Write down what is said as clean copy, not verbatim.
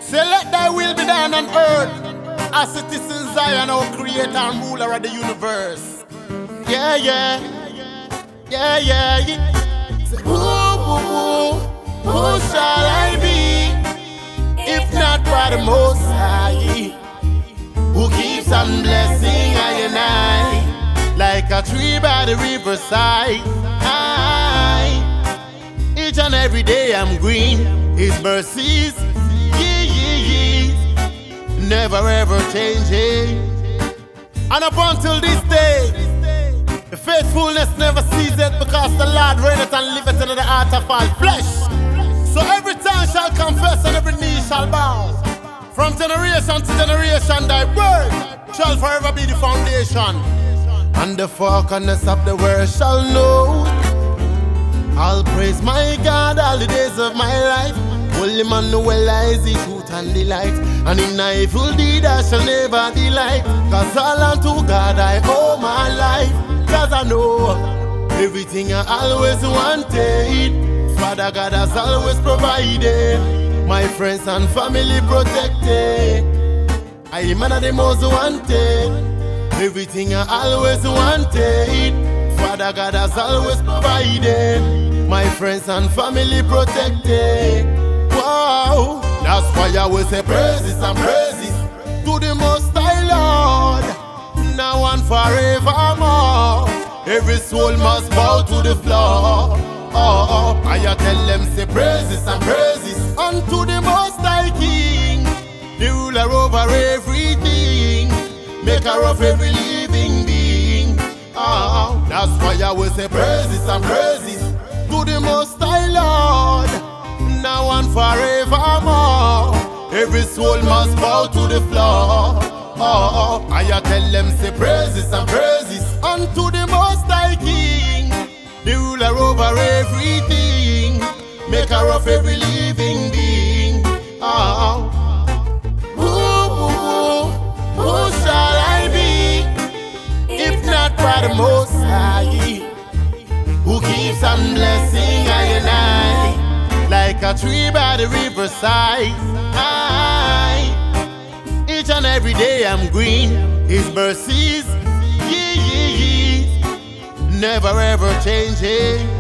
Say let thy will be done on earth as it is in Zion, our creator and ruler of the universe. Yeah, yeah, yeah, yeah, yeah. Say, who shall I be if not by the Most High, who keeps on blessing I and I, like a tree by the riverside. Each and every day I'm green, His mercies, never ever changing. And up until this day, the faithfulness never ceases, because the Lord reigneth and liveth in the heart of all flesh. So every tongue shall confess and every knee shall bow. From generation to generation thy word shall forever be the foundation. And the four corners of the world shall know. I'll praise my God all the days of my life. Holy Emmanuel is the truth and the light, and in a evil deed I shall never delight. Cause all unto God I owe my life. Cause I know everything I always wanted, Father God has always provided. My friends and family protected. I am one of the most wanted. Everything I always wanted, Father God has always provided. My friends and family protected. Wow, that's why I will say praises and praises to the Most High Lord, now and forevermore. Every soul must bow to the floor. I tell them say praises and praises unto the Most High King, the ruler over everything, maker of every living being. That's why I will say praises and praises to the Most High Lord, now and forevermore. Every soul must bow to the floor. I tell them say praises and praises unto the Most High King, the ruler over everything, maker of every living being. Who shall I be if not by the Most High, who keeps on blessing I and I, like a tree by the riverside. Each and every day I'm green, His mercies, never ever changing.